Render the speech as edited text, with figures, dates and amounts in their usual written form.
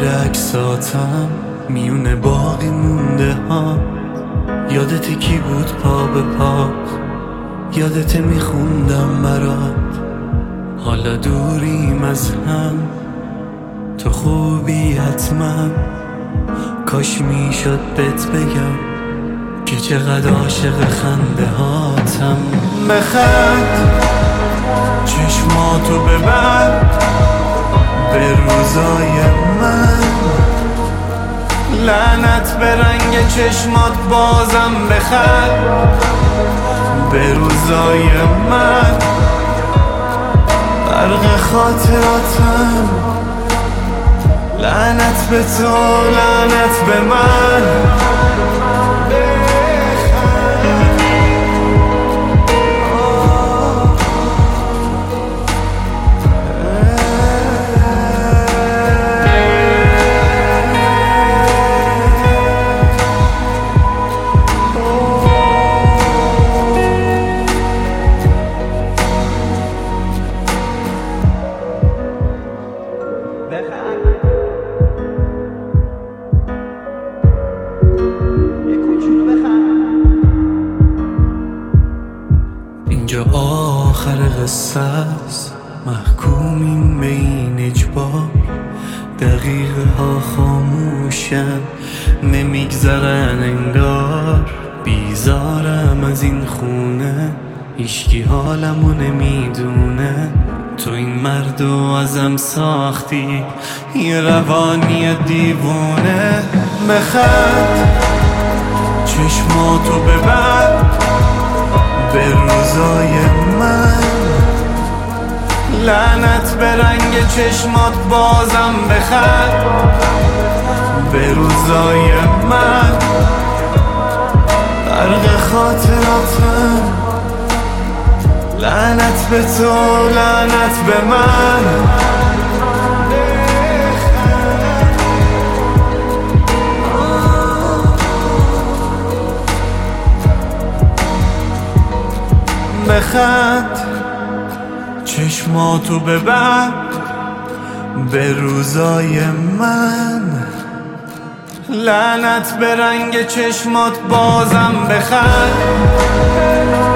زیر عکساتم میونه باقی مونده ها. یادت کی بود پا به پا؟ یادت میخوندم برات. حالا دوریم از هم، تو خوبی حتما. کاش میشد بهت بگم که چقدر عاشق خنده هاتم. بخند، چشماتو ببند به روزای من. لعنت به رنگ چشمات، بازم بخند به روزای من. غرق خاطراتم، لعنت به تو، لعنت به من. اینجا آخر قصه است، محکومیم به این اجبار. دقیقه ها خاموشن، نمیگذرن انگار. بیزارم از این خونه، هیچکی حالمو نمیدونه. تو این مردو ازم ساختی، یه روانی دیوونه. بخند، چشماتو ببند به روزای من. لعنت به رنگ چشمات، بازم بخند به روزای من. غرق خاطراتم، لعنت به تو، لعنت به من. بخند، چشماتو ببند به روزای من. لعنت به رنگ چشمات، بازم بخند